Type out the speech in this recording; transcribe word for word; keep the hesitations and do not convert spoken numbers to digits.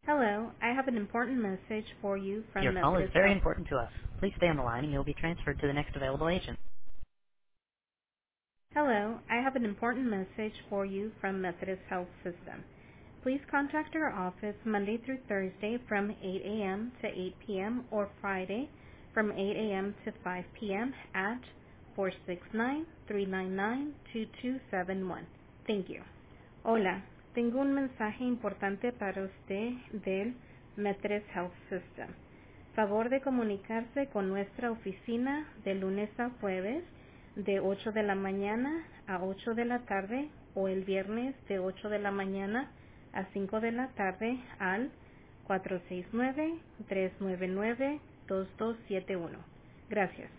Hello, I have an important message for you Your from call is Methodist very Health. important to us. Please stay on the line and you'll be transferred to the next available agent. Hello, I have an important message for you from Methodist Health System. Please contact our office Monday through Thursday from eight a m to eight p m or Friday from eight a m to five p m at four six nine, three nine nine, two two seven one. Thank you. Hola, tengo un mensaje importante para usted del Methodist Health System. Favor de comunicarse con nuestra oficina de lunes a jueves de ocho de la mañana a ocho de la tarde o el viernes de ocho de la mañana a cinco de la tarde al cuatro seis nueve, tres nueve nueve, dos dos siete uno. Gracias.